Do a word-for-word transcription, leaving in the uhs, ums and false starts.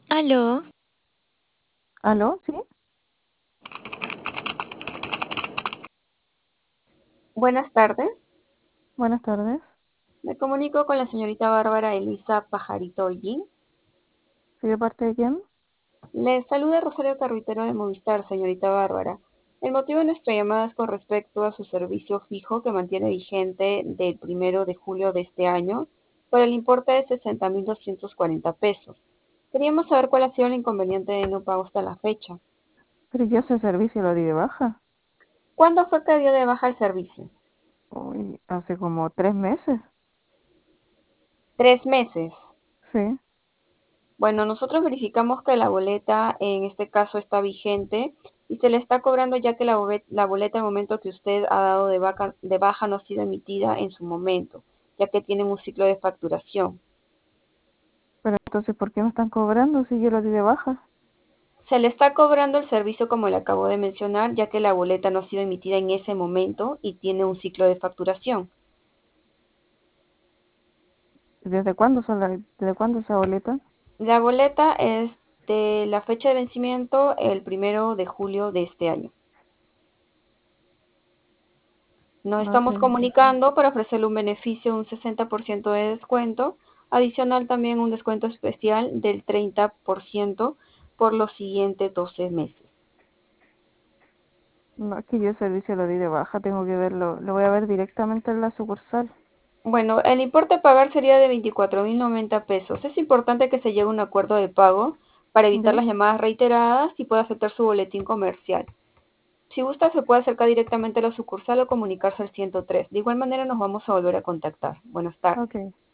Aló, ¿Aló? ¿Sí? Buenas tardes, Buenas tardes. me comunico con la señorita Bárbara Elisa Pajarito Holguín. ¿Sí de parte de quién? Le saluda Rosario Carruitero de Movistar, señorita Bárbara. El motivo de nuestra llamada es con respecto a su servicio fijo que mantiene vigente del primero de julio de este año por el importe de sesenta mil doscientos cuarenta pesos. Queríamos saber cuál ha sido el inconveniente de no pago hasta la fecha. Pero yo ese servicio lo di de baja. ¿Cuándo fue que dio de baja el servicio? Uy, hace como tres meses. Tres meses. Sí. Bueno, nosotros verificamos que la boleta en este caso está vigente y se le está cobrando ya que la, bobe- la boleta al momento que usted ha dado de, vaca- de baja no ha sido emitida en su momento, ya que tienen un ciclo de facturación. Pero entonces, ¿por qué me están cobrando si yo lo di de baja? Se le está cobrando el servicio como le acabo de mencionar, ya que la boleta no ha sido emitida en ese momento y tiene un ciclo de facturación. ¿Desde cuándo son la- desde cuándo esa boleta? La boleta es de la fecha de vencimiento el primero de julio de este año. Nos Ok. estamos comunicando para ofrecerle un beneficio de un sesenta por ciento de descuento, adicional también un descuento especial del treinta por ciento por los siguientes doce meses. No, es que yo el servicio lo di de baja, tengo que verlo. Lo voy a ver directamente en la sucursal. Bueno, el importe a pagar sería de veinticuatro mil noventa pesos. Es importante que se llegue a un acuerdo de pago para evitar ¿Ya? las llamadas reiteradas y pueda aceptar su boletín comercial. Si gusta, se puede acercar directamente a la sucursal o comunicarse al ciento tres. De igual manera, nos vamos a volver a contactar. Buenas tardes. Ok.